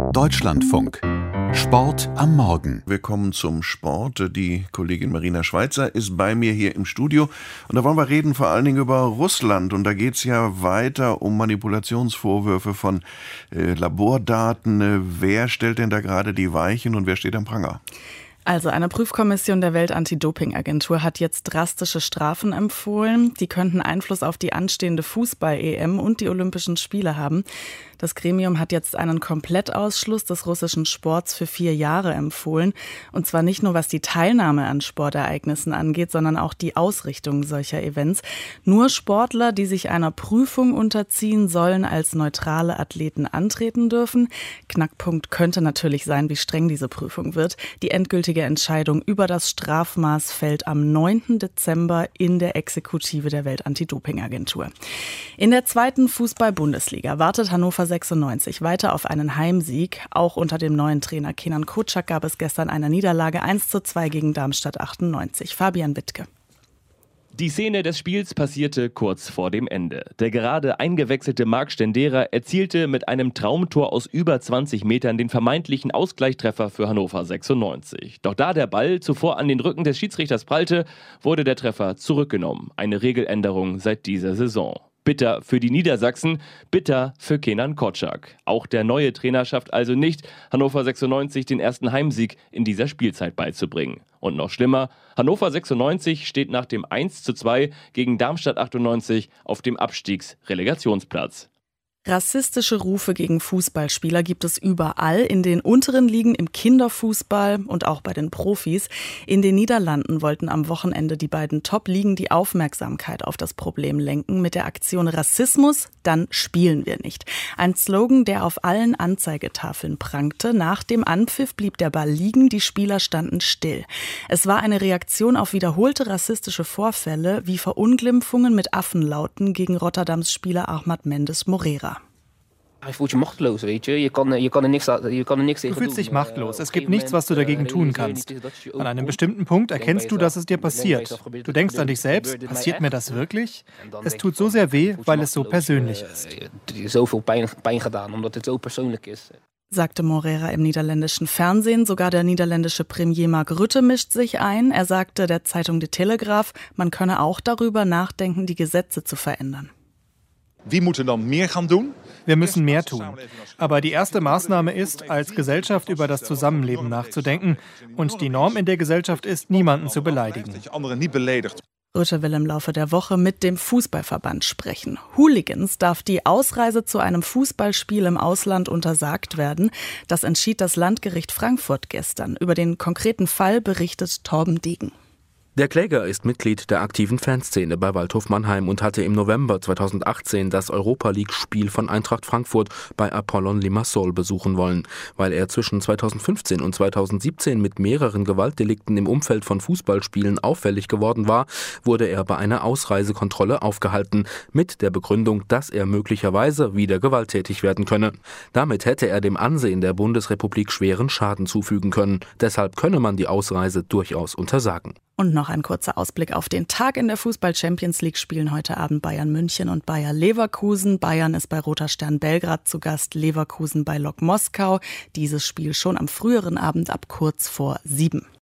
Deutschlandfunk. Sport am Morgen. Wir kommen zum Sport. Die Kollegin Marina Schweizer ist bei mir hier im Studio. Und da wollen wir reden vor allen Dingen über Russland. Und da geht es ja weiter um Manipulationsvorwürfe von Labordaten. Wer stellt denn da gerade die Weichen und wer steht am Pranger? Also eine Prüfkommission der Welt-Anti-Doping-Agentur hat jetzt drastische Strafen empfohlen. Die könnten Einfluss auf die anstehende Fußball-EM und die Olympischen Spiele haben. Das Gremium hat jetzt einen Komplettausschluss des russischen Sports für 4 Jahre empfohlen. Und zwar nicht nur, was die Teilnahme an Sportereignissen angeht, sondern auch die Ausrichtung solcher Events. Nur Sportler, die sich einer Prüfung unterziehen, sollen als neutrale Athleten antreten dürfen. Knackpunkt könnte natürlich sein, wie streng diese Prüfung wird. Die endgültige Entscheidung über das Strafmaß fällt am 9. Dezember in der Exekutive der Welt-Anti-Doping-Agentur. In der 2. Fußball-Bundesliga wartet Hannover 96 weiter auf einen Heimsieg. Auch unter dem neuen Trainer Kenan Kocak gab es gestern eine Niederlage 1:2 gegen Darmstadt 98. Fabian Wittke. Die Szene des Spiels passierte kurz vor dem Ende. Der gerade eingewechselte Marc Stendera erzielte mit einem Traumtor aus über 20 Metern den vermeintlichen Ausgleichstreffer für Hannover 96. Doch da der Ball zuvor an den Rücken des Schiedsrichters prallte, wurde der Treffer zurückgenommen. Eine Regeländerung seit dieser Saison. Bitter für die Niedersachsen, bitter für Kenan Kocak. Auch der neue Trainer schafft also nicht, Hannover 96 den ersten Heimsieg in dieser Spielzeit beizubringen. Und noch schlimmer, Hannover 96 steht nach dem 1:2 gegen Darmstadt 98 auf dem Abstiegsrelegationsplatz. Rassistische Rufe gegen Fußballspieler gibt es überall, in den unteren Ligen, im Kinderfußball und auch bei den Profis. In den Niederlanden wollten am Wochenende die beiden Top-Ligen die Aufmerksamkeit auf das Problem lenken mit der Aktion Rassismus, dann spielen wir nicht. Ein Slogan, der auf allen Anzeigetafeln prangte. Nach dem Anpfiff blieb der Ball liegen, die Spieler standen still. Es war eine Reaktion auf wiederholte rassistische Vorfälle wie Verunglimpfungen mit Affenlauten gegen Rotterdams Spieler Ahmad Mendes Morera. Je voelt je machteloos, weet je. Je kan er niks tegen Du fühlst dich machtlos. Es gibt nichts, was du dagegen tun kannst. An einem bestimmten Punkt erkennst du, dass es dir passiert. Du denkst an dich selbst, passiert mir das wirklich? Es tut so sehr weh, weil es so persönlich ist. Zoveel pijn gedaan, omdat het so persoonlijk is. Sagte Morera im niederländischen Fernsehen. Sogar der niederländische Premier Mark Rutte mischt sich ein. Er sagte der Zeitung De Telegraaf, man könne auch darüber nachdenken, die Gesetze zu verändern. Wie moeten dan meer gaan doen? Wir müssen mehr tun. Aber die erste Maßnahme ist, als Gesellschaft über das Zusammenleben nachzudenken. Und die Norm in der Gesellschaft ist, niemanden zu beleidigen. Rutte will im Laufe der Woche mit dem Fußballverband sprechen. Hooligans darf die Ausreise zu einem Fußballspiel im Ausland untersagt werden. Das entschied das Landgericht Frankfurt gestern. Über den konkreten Fall berichtet Torben Degen. Der Kläger ist Mitglied der aktiven Fanszene bei Waldhof Mannheim und hatte im November 2018 das Europa-League-Spiel von Eintracht Frankfurt bei Apollon Limassol besuchen wollen. Weil er zwischen 2015 und 2017 mit mehreren Gewaltdelikten im Umfeld von Fußballspielen auffällig geworden war, wurde er bei einer Ausreisekontrolle aufgehalten, mit der Begründung, dass er möglicherweise wieder gewalttätig werden könne. Damit hätte er dem Ansehen der Bundesrepublik schweren Schaden zufügen können. Deshalb könne man die Ausreise durchaus untersagen. Und noch ein kurzer Ausblick auf den Tag in der Fußball-Champions League spielen heute Abend Bayern München und Bayer Leverkusen. Bayern ist bei Roter Stern Belgrad zu Gast, Leverkusen bei Lok Moskau. Dieses Spiel schon am früheren Abend ab kurz vor 7.